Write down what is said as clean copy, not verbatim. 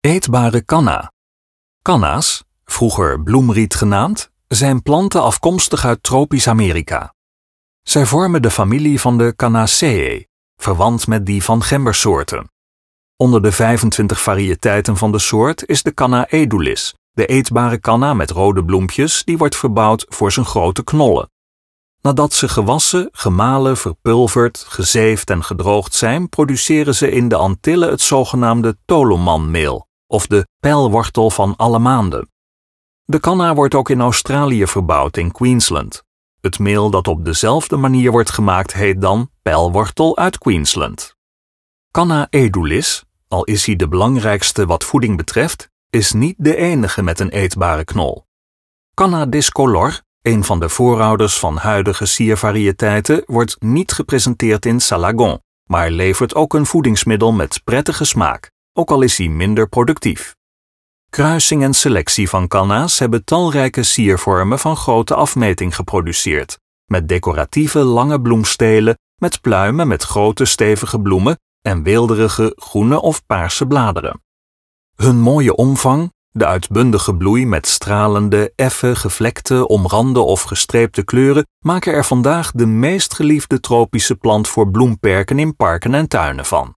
Eetbare canna. Canna's, vroeger bloemriet genaamd, zijn planten afkomstig uit tropisch Amerika. Zij vormen de familie van de Cannaceae, verwant met die van gembersoorten. Onder de 25 variëteiten van de soort is de Canna edulis, de eetbare canna met rode bloempjes die wordt verbouwd voor zijn grote knollen. Nadat ze gewassen, gemalen, verpulverd, gezeefd en gedroogd zijn, produceren ze in de Antillen het zogenaamde tolomanmeel, of de pijlwortel van alle maanden. De canna wordt ook in Australië verbouwd in Queensland. Het meel dat op dezelfde manier wordt gemaakt heet dan pijlwortel uit Queensland. Canna edulis, al is hij de belangrijkste wat voeding betreft, is niet de enige met een eetbare knol. Canna discolor, een van de voorouders van huidige siervariëteiten, wordt niet gepresenteerd in Salagon, maar levert ook een voedingsmiddel met prettige smaak, ook al is hij minder productief. Kruising en selectie van canna's hebben talrijke siervormen van grote afmeting geproduceerd, met decoratieve lange bloemstelen, met pluimen met grote stevige bloemen en weelderige groene of paarse bladeren. Hun mooie omvang, de uitbundige bloei met stralende, effe, gevlekte, omrande of gestreepte kleuren maken er vandaag de meest geliefde tropische plant voor bloemperken in parken en tuinen van.